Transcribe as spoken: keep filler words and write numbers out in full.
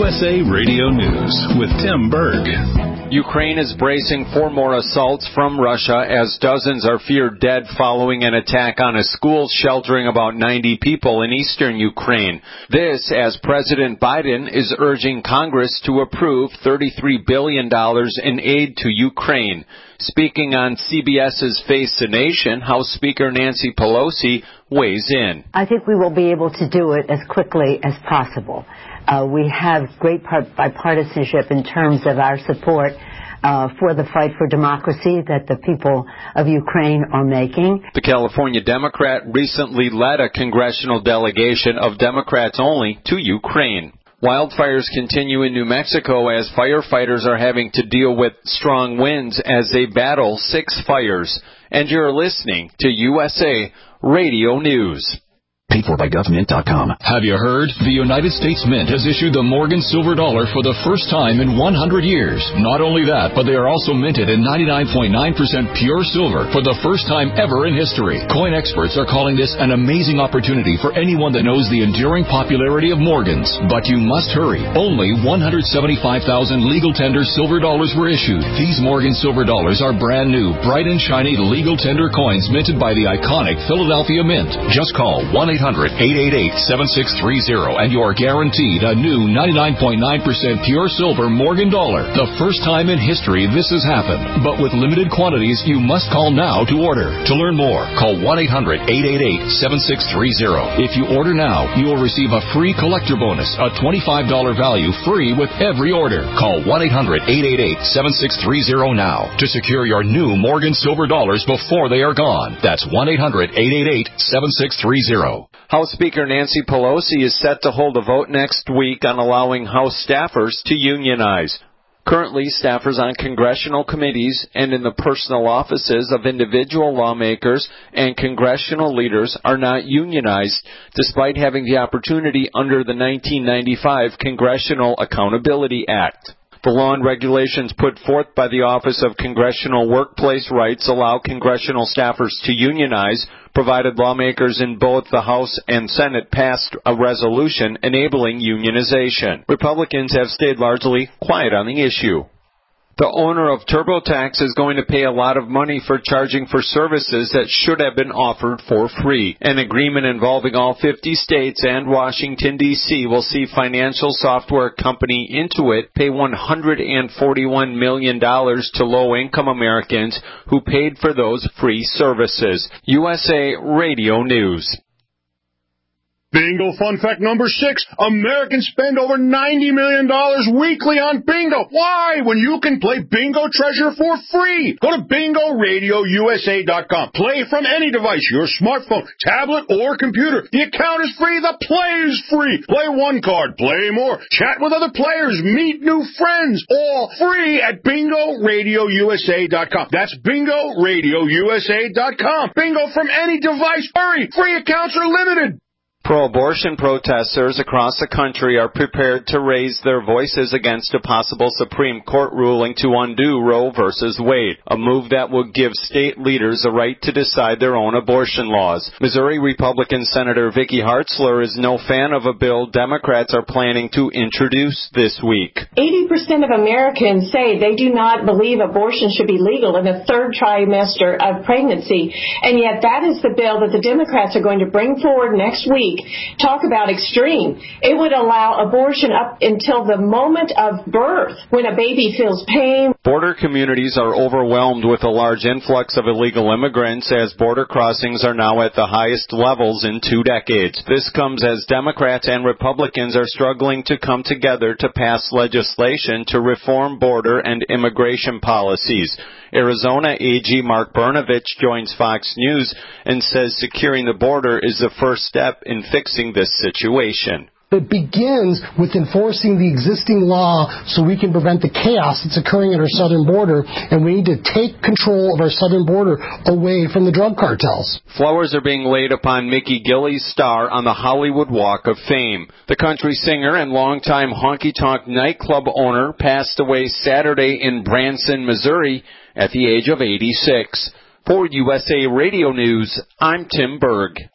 U S A Radio News with Tim Berg. Ukraine is bracing for more assaults from Russia as dozens are feared dead following an attack on a school sheltering about ninety people in eastern Ukraine. This as President Biden is urging Congress to approve thirty-three billion dollars in aid to Ukraine. Speaking on CBS's Face the Nation, House Speaker Nancy Pelosi weighs in. I think we will be able to do it as quickly as possible. Uh, we have great bipartisanship in terms of our support uh, for the fight for democracy that the people of Ukraine are making. The California Democrat recently led a congressional delegation of Democrats only to Ukraine. Wildfires continue in New Mexico as firefighters are having to deal with strong winds as they battle six fires. And you're listening to U S A Radio News. Paid for by government dot com. Have you heard? The United States Mint has issued the Morgan Silver Dollar for the first time in one hundred years. Not only that, but they are also minted in ninety-nine point nine percent pure silver for the first time ever in history. Coin experts are calling this an amazing opportunity for anyone that knows the enduring popularity of Morgans. But you must hurry. Only one hundred seventy-five thousand legal tender silver dollars were issued. These Morgan Silver Dollars are brand new, bright and shiny legal tender coins minted by the iconic Philadelphia Mint. Just call one eight hundred eight eight eight seven six three zero and you are guaranteed a new ninety-nine point nine percent pure silver Morgan dollar. The first time in history this has happened. But with limited quantities, you must call now to order. To learn more, call one eight hundred eight eight eight seven six three zero. If you order now, you will receive a free collector bonus, a twenty-five dollars value free with every order. Call one eight hundred eight eight eight seven six three zero now to secure your new Morgan Silver Dollars before they are gone. That's one eight hundred eight eight eight seven six three zero. House Speaker Nancy Pelosi is set to hold a vote next week on allowing House staffers to unionize. Currently, staffers on congressional committees and in the personal offices of individual lawmakers and congressional leaders are not unionized, despite having the opportunity under the nineteen ninety-five Congressional Accountability Act. The law and regulations put forth by the Office of Congressional Workplace Rights allow congressional staffers to unionize, provided lawmakers in both the House and Senate passed a resolution enabling unionization. Republicans have stayed largely quiet on the issue. The owner of TurboTax is going to pay a lot of money for charging for services that should have been offered for free. An agreement involving all fifty states and Washington, D C will see financial software company Intuit pay one hundred forty-one million dollars to low-income Americans who paid for those free services. U S A Radio News. Bingo fun fact number six. Americans spend over ninety million dollars weekly on bingo. Why? When you can play Bingo Treasure for free. Go to bingo radio u s a dot com. Play from any device, your smartphone, tablet, or computer. The account is free. The play is free. Play one card. Play more. Chat with other players. Meet new friends. All free at bingo radio u s a dot com. That's bingo radio u s a dot com. Bingo from any device. Hurry. Free accounts are limited. Pro-abortion protesters across the country are prepared to raise their voices against a possible Supreme Court ruling to undo Roe versus Wade, a move that would give state leaders the right to decide their own abortion laws. Missouri Republican Senator Vicky Hartzler is no fan of a bill Democrats are planning to introduce this week. eighty percent of Americans say they do not believe abortion should be legal in the third trimester of pregnancy, and yet that is the bill that the Democrats are going to bring forward next week. Talk about extreme. It would allow abortion up until the moment of birth when a baby feels pain. Border communities are overwhelmed with a large influx of illegal immigrants as border crossings are now at the highest levels in two decades. This comes as Democrats and Republicans are struggling to come together to pass legislation to reform border and immigration policies. Arizona A G Mark Brnovich joins Fox News and says securing the border is the first step in fixing this situation. It begins with enforcing the existing law so we can prevent the chaos that's occurring at our southern border, and we need to take control of our southern border away from the drug cartels. Flowers are being laid upon Mickey Gilley's star on the Hollywood Walk of Fame. The country singer and longtime honky-tonk nightclub owner passed away Saturday in Branson, Missouri at the age of eighty-six. For U S A Radio News, I'm Tim Berg.